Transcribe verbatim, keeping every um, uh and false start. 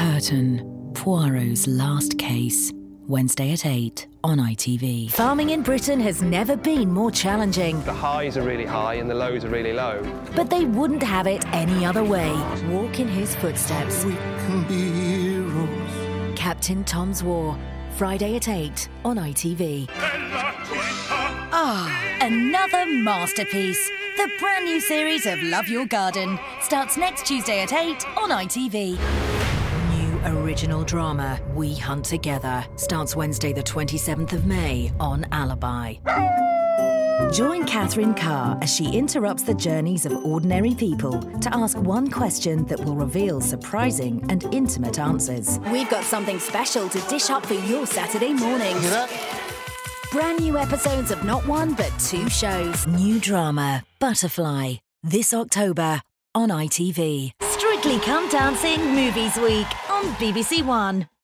Curtain, Poirot's Last Case. Wednesday at eight on I T V. Farming in Britain has never been more challenging. The highs are really high and the lows are really low. But they wouldn't have it any other way. Walk in his footsteps. We can be heroes. Captain Tom's War. Friday at eight on I T V. Ah, another masterpiece. The brand new series of Love Your Garden starts next Tuesday at eight on I T V. New original drama, We Hunt Together, starts Wednesday the twenty-seventh of May on Alibi. Join Catherine Carr as she interrupts the journeys of ordinary people to ask one question that will reveal surprising and intimate answers. We've got something special to dish up for your Saturday mornings. Brand new episodes of not one but two shows. New drama, Butterfly, this October on I T V. Strictly Come Dancing Movies Week on B B C One.